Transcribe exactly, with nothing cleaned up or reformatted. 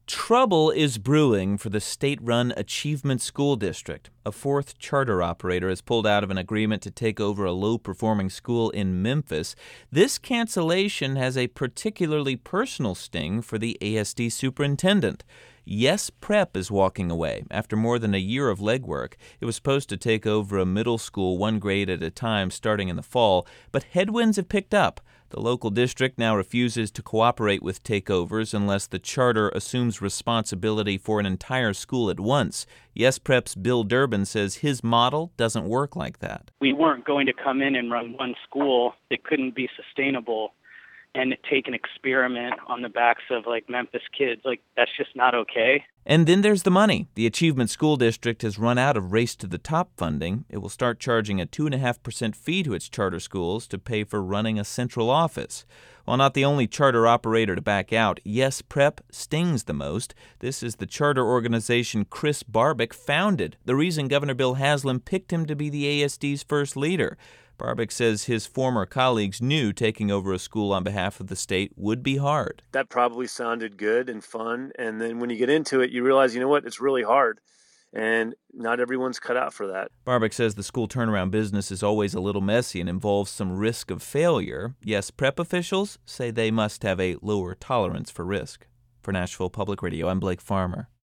Trouble is brewing for the state-run Achievement School District. A fourth charter operator has pulled out of an agreement to take over a low-performing school in Memphis. This cancellation has a particularly personal sting for the A S D superintendent. Yes Prep is walking away after more than a year of legwork. It was supposed to take over a middle school one grade at a time starting in the fall, but headwinds have picked up. The local district now refuses to cooperate with takeovers unless the charter assumes responsibility for an entire school at once. Yes Prep's Bill Durbin says his model doesn't work like that. We weren't going to come in and run one school that couldn't be sustainable and take an experiment on the backs of, like, Memphis kids. Like, that's just not okay. And then there's the money. The Achievement School District has run out of Race to the Top funding. It will start charging a two point five percent fee to its charter schools to pay for running a central office. While not the only charter operator to back out, Yes Prep stings the most. This is the charter organization Chris Barbick founded, the reason Governor Bill Haslam picked him to be the A S D's first leader. Barbick says his former colleagues knew taking over a school on behalf of the state would be hard. That probably sounded good and fun, and then when you get into it, you realize, you know what, it's really hard, and not everyone's cut out for that. Barbick says the school turnaround business is always a little messy and involves some risk of failure. Yes, Prep officials say they must have a lower tolerance for risk. For Nashville Public Radio, I'm Blake Farmer.